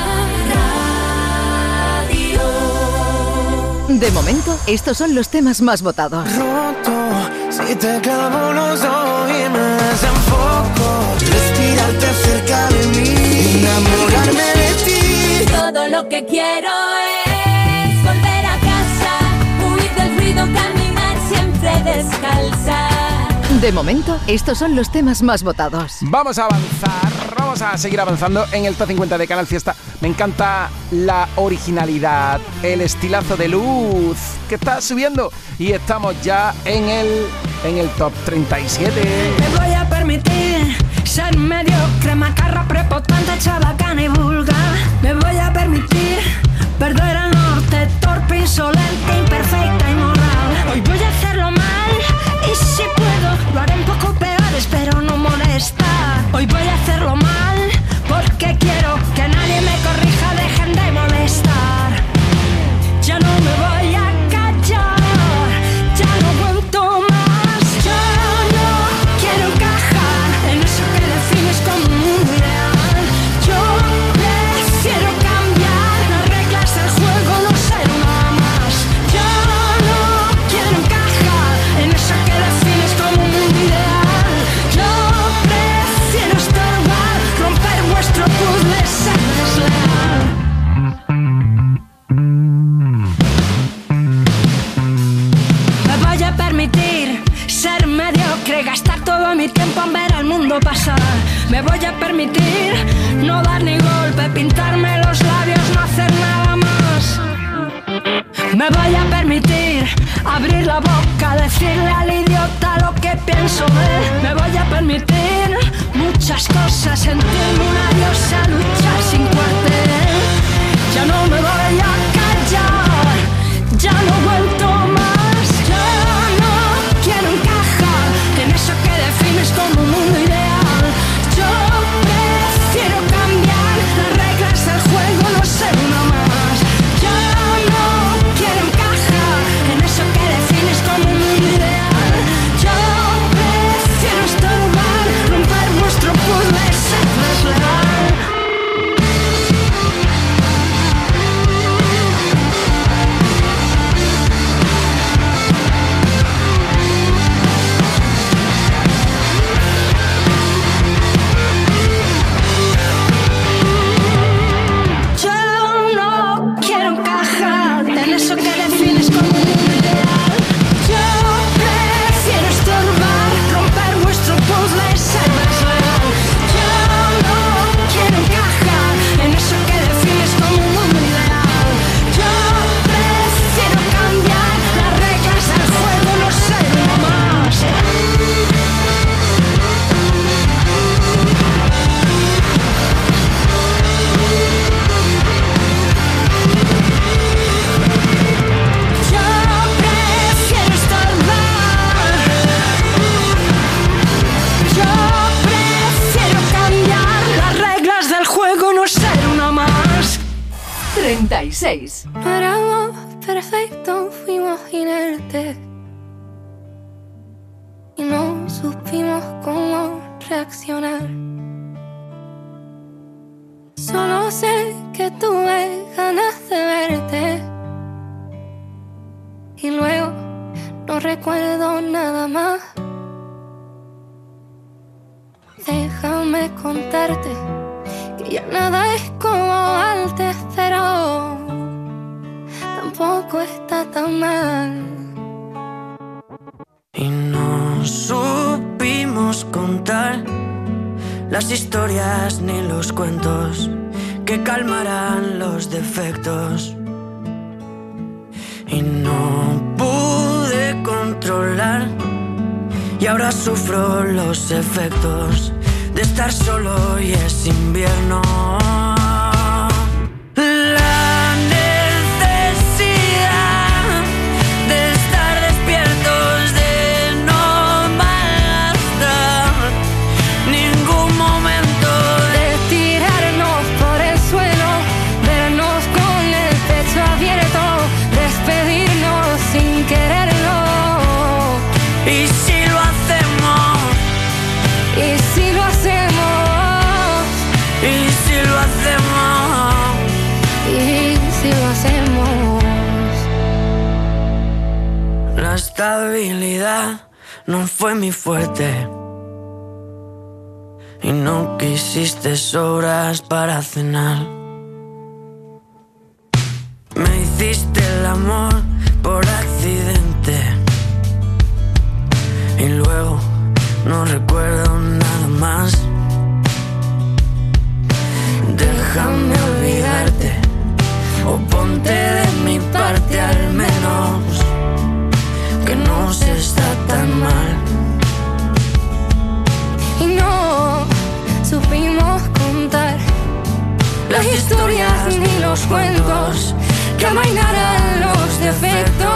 Radio. De momento, estos son los temas más votados. Roto, si te clavo los ojos y me desenfoco, respirarte cerca de mí, enamorarme de ti. Todo lo que quiero es volver a casa, huir del ruido, caminar siempre descalza. De momento, estos son los temas más votados. Vamos a avanzar, vamos a seguir avanzando en el top cincuenta de Canal Fiesta. Me encanta la originalidad, el estilazo de luz que está subiendo y estamos ya en el en el top treinta y siete. Me voy a permitir ser mediocre, macarra, prepotente, chabacana y vulgar. Me voy a permitir perder el norte, torpe, insolente, imperfecta y moral. Hoy voy a hacerlo mal y si puedo lo haré un poco peor, espero no molestar. Hoy voy a hacerlo mal porque quiero que nadie me corrija, dejen de molestar. Ya no me voy a callar, ya no aguanto más. Yo no quiero encajar en eso que defines como un mundo ideal. Yo prefiero cambiar las reglas del juego, no ser una más. Yo no quiero encajar en eso que defines como un mundo ideal. Yo prefiero estorbar, romper vuestro puzzle, ser desleal. Me voy a permitir ser mediocre, gastar todo mi tiempo en ver al mundo pasar. Me voy a permitir no dar ni golpe, pintarme los labios, no hacer nada más. Me voy a permitir abrir la boca, decirle al idiota lo que pienso de él. Me voy a permitir muchas cosas, sentirme una diosa, luchar sin cuartel. Ya no me voy a callar, ya no aguanto más. Yo no quiero encajar en eso que defines como un mundo ideal. Yo prefiero cambiar las reglas del juego, no ser una más. Yo no quiero encajar en eso que defines como un mundo ideal. Yo prefiero estorbar, romper vuestro puzzle, ser desleal. treinta y seis. No éramos perfectos, fuimos inertes y no supimos cómo reaccionar. Solo sé que tuve ganas de verte y luego no recuerdo nada más. Déjame contarte que ya nada es como antes, pero tampoco está tan mal. Y no supimos contar las historias ni los cuentos que calmarán los defectos. Y no pude controlar y ahora sufro los efectos de estar solo y es invierno. La necesidad de estar despiertos, de no malgastar ningún momento, De tirarnos por el suelo, vernos con el pecho abierto, despedirnos sin quererlo. y si lo hacemos, Y si lo hacemos, y si lo hacemos, y si lo hacemos. la estabilidad no fue mi fuerte y no quisiste sobras para cenar. Me hiciste el amor por accidente y luego no recuerdo nada más. Déjame olvidarte o ponte de mi parte al menos, que no se está tan mal. Y no supimos contar las historias ni los cuentos que amainaran los defectos.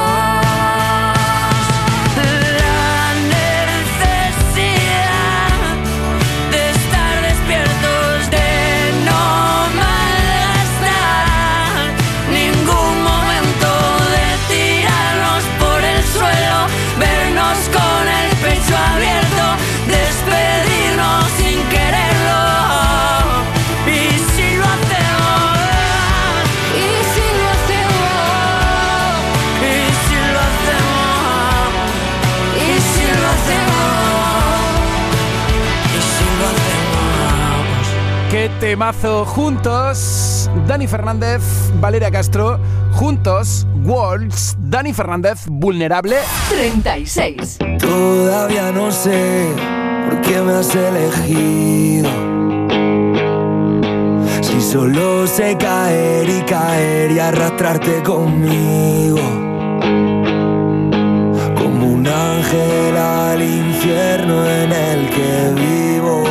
La necesidad de estar despiertos, de no malgastar ningún momento, de tirarnos por el suelo, vernos con el pecho abierto, despedirnos sin quererlo. Y si lo hacemos, Y si lo hacemos, y si lo hacemos, y si lo hacemos. y si lo hacemos. ¡Qué temazo! Juntos, Dani Fernández, Valeria Castro. Juntos, Walls, Dani Fernández, Vulnerable. treinta y seis. Todavía no sé por qué me has elegido, si solo sé caer y caer y arrastrarte conmigo, como un ángel al infierno en el que vivo.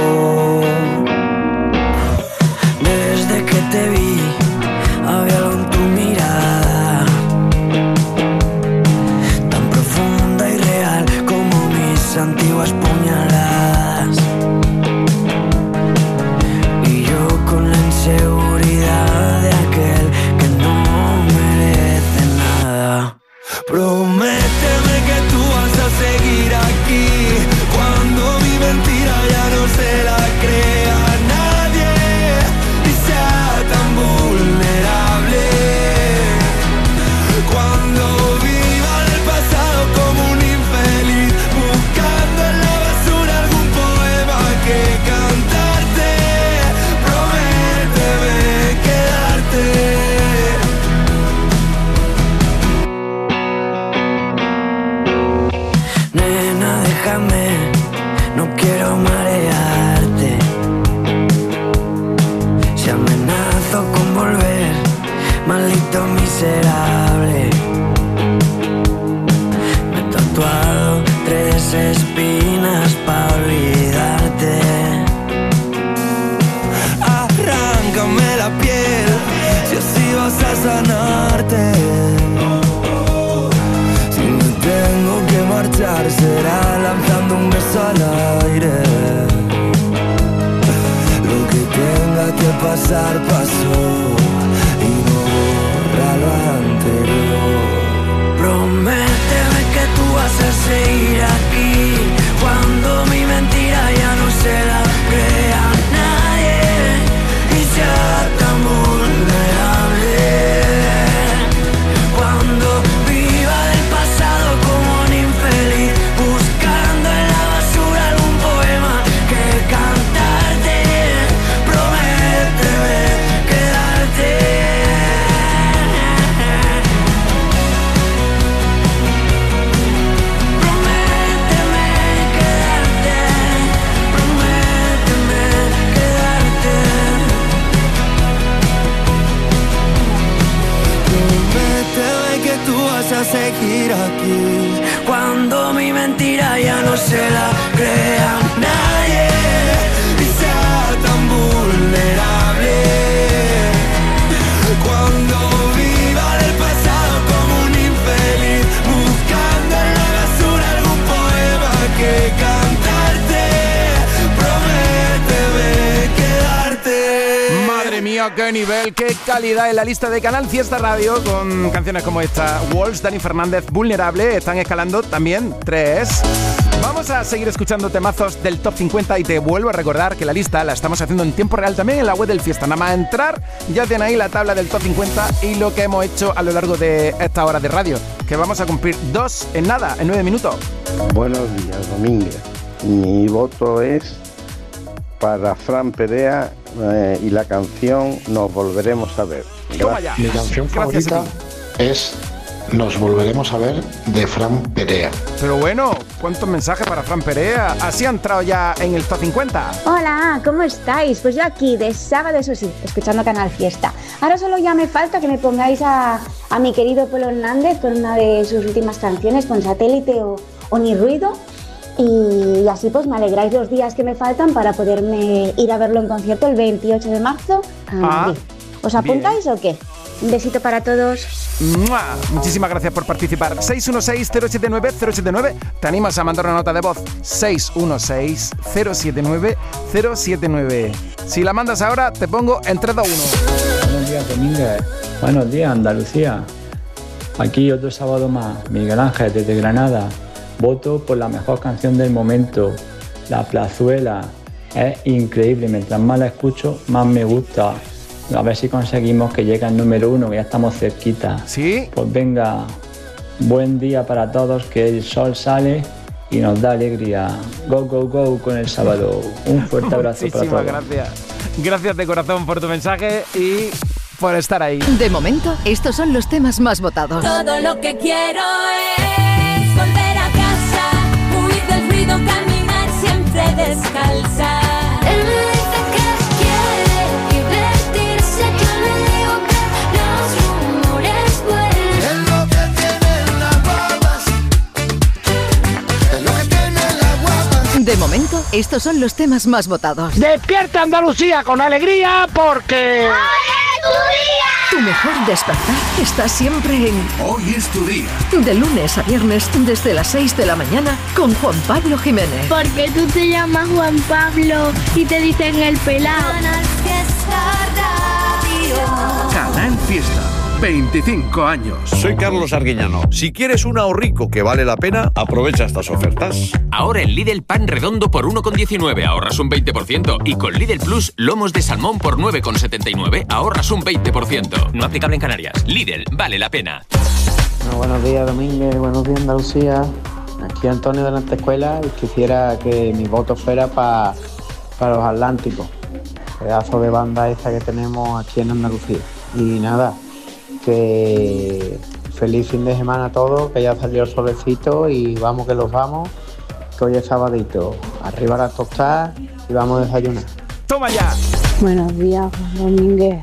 Desde que te vi había algo en tu mirada, tan profunda y real como mis antiguas puñaladas. Y yo con la inseguridad de aquel que no merece nada. Prométeme que tú vas a seguir aquí cuando mi mentira ya no se la crea nadie y sea tan vulnerable. Cuando viva el pasado como un infeliz, buscando en la basura algún poema que cantarte. Prométeme quedarte. Nena, déjame, no quiero marearte. Si amenazo con volver, maldito miserable. Me he tatuado tres espinas para olvidarte. Arráncame la piel, si así vas a sanarte. Si me tengo que marchar, será lanzando un beso al aire. Lo que tenga que pasar, pasó y no a lo anterior. Prométeme que tú vas a seguir aquí cuando mi mentira ya no se la crea nadie y sea tan vulnerable. Cuando viva del pasado como un infeliz, buscando en la basura algún poema que cantarte. Prométeme quedarte. A seguir aquí cuando mi mentira ya no se la crea nadie y sea tan vulnerable. Cuando viva del pasado como un infeliz, buscando en la basura algún poema que cantarte. Prométeme quedarte. Madre mía, qué nivel, qué calidad en la lista de Canal Fiesta Radio con canciones como esta. Walls, Dani Fernández, Vulnerable, están escalando también tres. Vamos a seguir escuchando temazos del Top cincuenta y te vuelvo a recordar que la lista la estamos haciendo en tiempo real también en la web del Fiesta. Nada más entrar, ya tienen ahí la tabla del Top cincuenta y lo que hemos hecho a lo largo de esta hora de radio, que vamos a cumplir dos en nada, en nueve minutos. Buenos días, Domínguez. Mi voto es para Fran Perea eh, y la canción Nos Volveremos a Ver. Toma ya. Mi canción favorita es Nos Volveremos a Ver de Fran Perea. Pero bueno, ¿cuántos mensajes para Fran Perea? Así ha entrado ya en el Top cincuenta. Hola, ¿cómo estáis? Pues yo aquí, de sábado, eso sí, escuchando Canal Fiesta. Ahora solo ya me falta que me pongáis a, a mi querido Polo Hernández con una de sus últimas canciones, con Satélite o, o Ni Ruido. Y así pues me alegráis los días que me faltan para poderme ir a verlo en concierto el veintiocho de marzo a Madrid. ¿Os apuntáis bien o qué? Un besito para todos. ¡Mua! Muchísimas gracias por participar. seis uno seis, cero siete nueve, cero siete nueve. ¿Te animas a mandar una nota de voz? seis uno seis, cero siete nueve, cero siete nueve. Si la mandas ahora, te pongo en tres, dos, uno. Buenos días, Domínguez. Buenos días, Andalucía. Aquí otro sábado más. Miguel Ángel, desde Granada. Voto por la mejor canción del momento, La Plazuela. Es increíble, mientras más la escucho, más me gusta. A ver si conseguimos que llegue al número uno, que ya estamos cerquita. ¿Sí? Pues venga, buen día para todos, que el sol sale y nos da alegría. Go, go, go con el sábado. Un fuerte abrazo para todos. Muchísimas gracias. Gracias de corazón por tu mensaje y por estar ahí. De momento, estos son los temas más votados. Todo lo que quiero es volver a casa, huir del ruido, caminar siempre descalza. Él me dice que quiere divertirse, yo le digo que los rumores vuelven. Es lo que tienen las guapas, es lo que tienen las guapas. De momento, estos son los temas más votados. Despierta Andalucía con alegría porque... ¡Hoy es tu día! Tu mejor despertar está siempre en Hoy es tu día. De lunes a viernes desde las seis de la mañana con Juan Pablo Jiménez. Porque tú te llamas Juan Pablo y te dicen el pelao. Canal Fiesta Radio. Canal Fiesta. veinticinco años. Soy Carlos Arguiñano. Si quieres un ahorrico que vale la pena, aprovecha estas ofertas. Ahora en Lidl pan redondo por uno con diecinueve ahorras un veinte por ciento y con Lidl Plus lomos de salmón por nueve con setenta y nueve ahorras un veinte por ciento. No aplicable en Canarias. Lidl, vale la pena. No, buenos días, Domínguez. Buenos días, Andalucía. Aquí Antonio de la Escuela y quisiera que mi voto fuera para pa los Atlánticos. Pedazo de banda esa que tenemos aquí en Andalucía. Y nada, que feliz fin de semana a todos, que ya salió el solecito y vamos que los vamos, que hoy es sabadito. Arriba las tostadas y vamos a desayunar. ¡Toma ya! Buenos días, Juan Domínguez.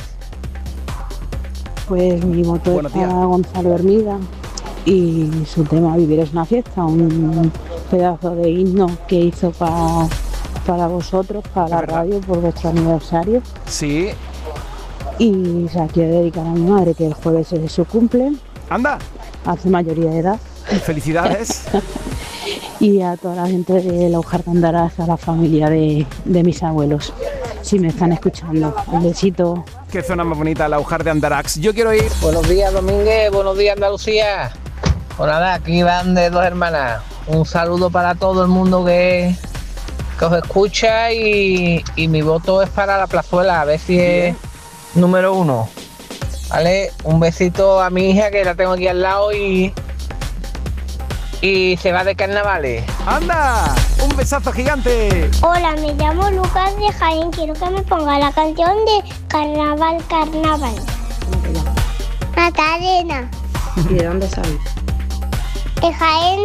Pues mi voto Buenos es para días. Gonzalo Hermida y su tema Vivir es una fiesta, un pedazo de himno que hizo para, para vosotros, para la radio, por vuestro aniversario. Sí. Y se la quiero dedicar a mi madre, que el jueves es su cumple. ¡Anda! Hace mayoría de edad. ¡Felicidades! Y a toda la gente de la Ujartandaraz, a la familia de, de mis abuelos, si me están escuchando. Un besito. Qué zona más bonita, la Ujar de Andarax. Yo quiero ir... Buenos días, Domínguez. Buenos días, Andalucía. Pues nada, aquí van de dos hermanas. Un saludo para todo el mundo que, que os escucha y, y mi voto es para la Plazuela, a ver si es número uno. ¿Vale? Un besito a mi hija que la tengo aquí al lado y... Y se va de carnavales. ¡Anda! ¡Un besazo gigante! Hola, me llamo Lucas de Jaén. Quiero que me ponga la canción de Carnaval, Carnaval. ¿Cómo te llamas? Macarena. ¿Y de dónde sales? De Jaén.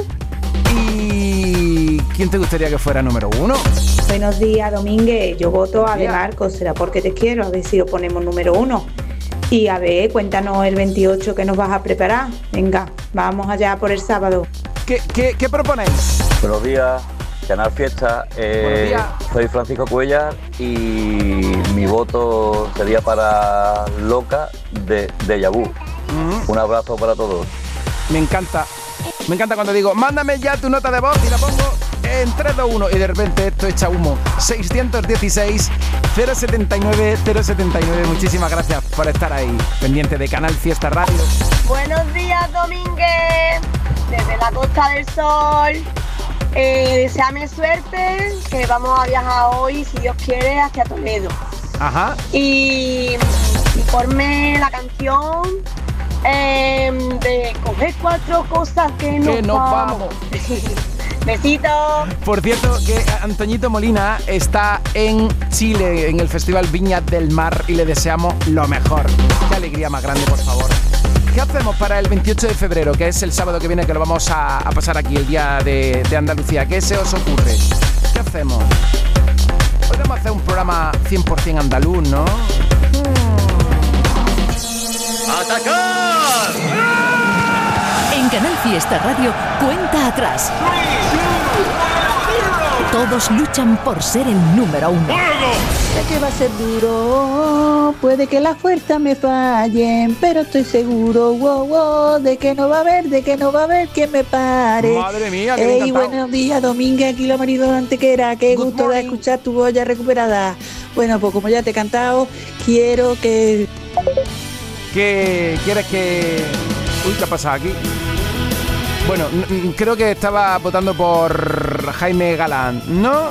¿Y quién te gustaría que fuera número uno? Buenos días, Domínguez. Yo voto a De Marcos. Será porque te quiero. A ver si lo ponemos número uno. Y a ver, cuéntanos el veintiocho que nos vas a preparar. Venga, vamos allá por el sábado. ¿Qué, qué, qué proponéis? Buenos días, Canal Fiesta. Eh, Buenos días. Soy Francisco Cuellar y mi voto sería para Loca de Deja Vu. Mm. Un abrazo para todos. Me encanta. Me encanta cuando digo, mándame ya tu nota de voz y la pongo en tres, dos, uno y de repente esto echa humo. seiscientos dieciséis, cero setenta y nueve, cero setenta y nueve. Muchísimas gracias por estar ahí, pendiente de Canal Fiesta Radio. Buenos días, Domínguez, desde la Costa del Sol. Eh, deseame suerte, que vamos a viajar hoy, si Dios quiere, hacia Toledo. Ajá. Y, y ponme la canción eh, de coger cuatro cosas que nos, que nos vamos. vamos. Besitos. Por cierto, que Antoñito Molina está en Chile, en el Festival Viña del Mar, y le deseamos lo mejor. Qué alegría más grande, por favor. ¿Qué hacemos para el veintiocho de febrero, que es el sábado que viene, que lo vamos a, a pasar aquí, el día de, de Andalucía? ¿Qué se os ocurre? ¿Qué hacemos? Podemos hacer un programa cien por ciento andaluz, ¿no? ¡Atacar! En Canal Fiesta Radio, cuenta atrás. Todos luchan por ser el número uno. Sé que va a ser duro, puede que las fuerzas me fallen, pero estoy seguro, wow, wow, de que no va a haber, de que no va a haber quien me pare. Madre mía, que Ey, buenos días, Domínguez, aquí lo marido de Antequera, qué Good gusto morning. de escuchar tu voz ya recuperada. Bueno, pues como ya te he cantado, quiero que... ¿Qué quieres que...? Uy, ¿qué ha pasado aquí? Bueno, n- n- creo que estaba votando por Jaime Galán, ¿no?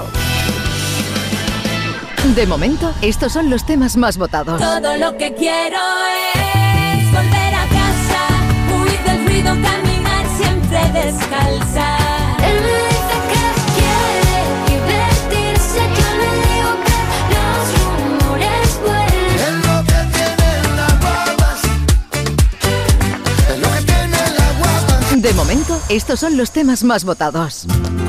De momento, estos son los temas más votados. Todo lo que quiero es volver a casa, huir del ruido, caminar siempre descalza. Él me dice que quiere divertirse, yo le digo que los rumores vuelan. Es lo que tienen las guapas, es lo que tienen las guapas. De momento, estos son los temas más votados.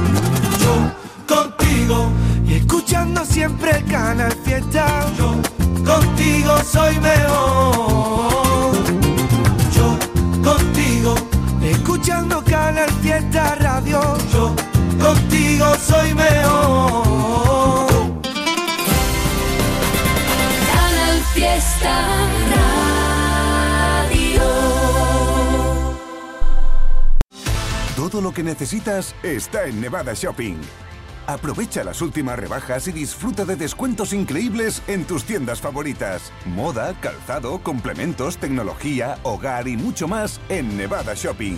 Contigo y escuchando siempre el Canal Fiesta. Yo contigo soy mejor. Yo contigo escuchando Canal Fiesta Radio. Yo contigo soy mejor. Canal Fiesta Radio. Todo lo que necesitas está en Nevada Shopping. Aprovecha las últimas rebajas y disfruta de descuentos increíbles en tus tiendas favoritas. Moda, calzado, complementos, tecnología, hogar y mucho más en Nevada Shopping.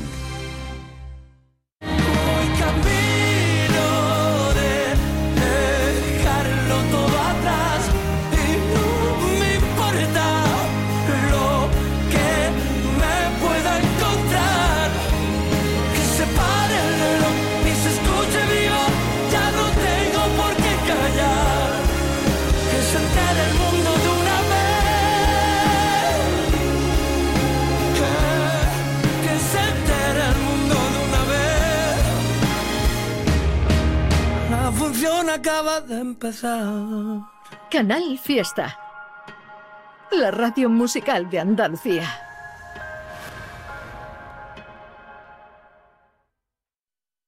Dejarlo todo atrás y no me importa lo que me pueda encontrar. Que se pare el reloj y se escuche vivo, ya no tengo por qué callar. Que se entere el mundo de una vez. Que, que se entere el mundo de una vez. La función acaba de empezar. Canal Fiesta. La radio musical de Andalucía.